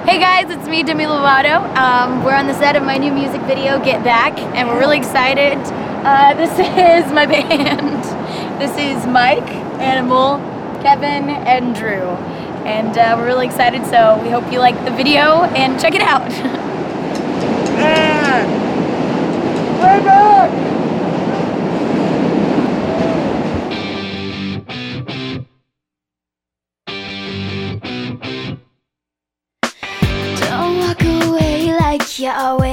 Hey guys, it's me, Demi Lovato. We're on the set of my new music video, Get Back, and we're really excited. This is my band. This is Mike, Animal, Kevin, and Drew. And we're really excited, so we hope you like the video and check it out. And way back! Don't walk away like you always